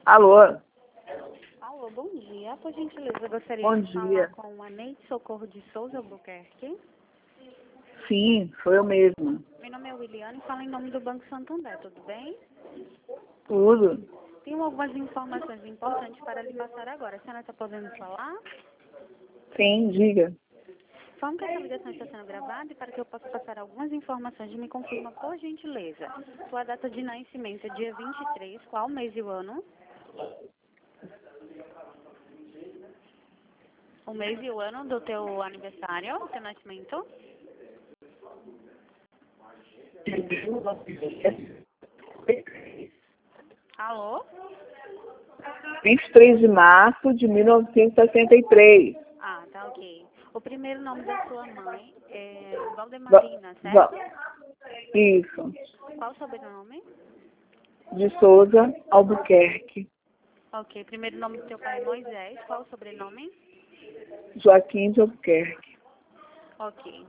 Alô? Alô, bom dia. Por gentileza, eu gostaria Bom de dia. falar com a Neide Socorro de Souza Albuquerque. Sim, sou eu mesma. Meu nome é Williane e falo em nome do Banco Santander, tudo bem? Tudo? Tenho algumas informações importantes para lhe passar agora. A senhora está podendo falar? Sim, diga. Falando que essa ligação está sendo gravada e para que eu possa passar algumas informações, me confirma, por gentileza, sua data de nascimento é dia 23, qual mês e o ano? O mês e o ano do teu aniversário, teu nascimento? Alô? 23 de março de 1963. Ah, tá ok. O primeiro nome da sua mãe é Valdemarina, certo? Isso. Qual o sobrenome? De Souza Albuquerque. Ok. Primeiro nome do teu pai é Moisés. Qual o sobrenome? Joaquim de Albuquerque. Ok.